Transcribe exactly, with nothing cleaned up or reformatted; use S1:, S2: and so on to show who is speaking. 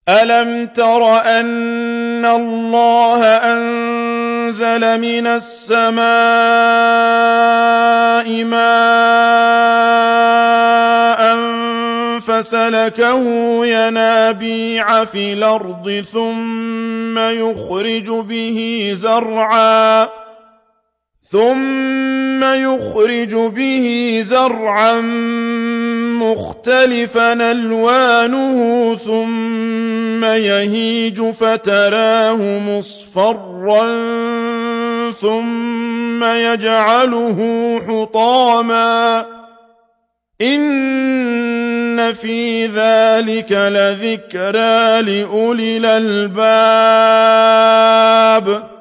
S1: أَلَمْ تَرَ أَنَّ اللَّهَ أَنزَلَ مِنَ السَّمَاءِ مَاءً فَسَلَكَهُ يَنَابِيعَ فِي الْأَرْضِ ثُمَّ يُخْرِجُ بِهِ زَرْعًا ثُمَّ يُخْرِجُ بِهِ زَرْعًا مُّخْتَلِفًا أَلْوَانُهُ ثُمَّ يَهِيجُ فَتَرَاهُ مُصْفَرًّا ثُمَّ يَجْعَلُهُ حُطَامًا ۚ إِنَّ فِي ذَٰلِكَ لَذِكْرَىٰ لِأُولِي الْأَلْبَابِ